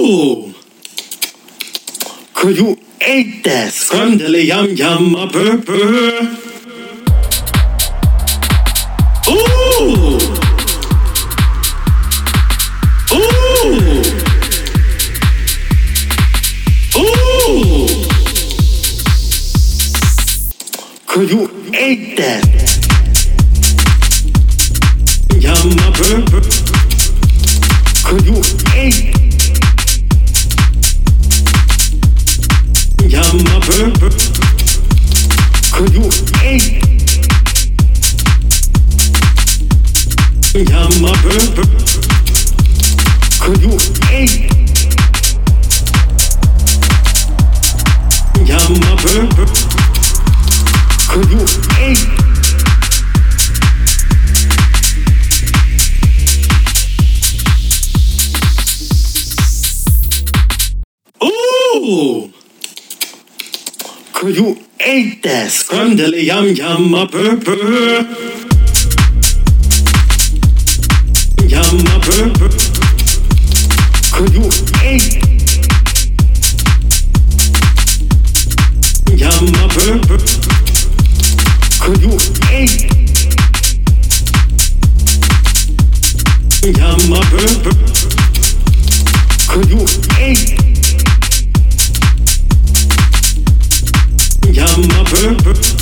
Ooh! Could you ate that? Scrumdiddly yum yum a purr purr. Ooh! Ooh! Ooh! Could you ate that? Yum a purr purr. Could you ate? Yum a purr purr. Could you ate? Yum a purr purr. Could you ate? Yum a purr purr. Could you ate? Ooh! Could you ate that? Scrumdiddly yum yum a purr purr. Yum a purr purr. Could you ate? Yum a purr purr. Could you ate? Yum a purr purr. Could you ate? Yum a purr purr.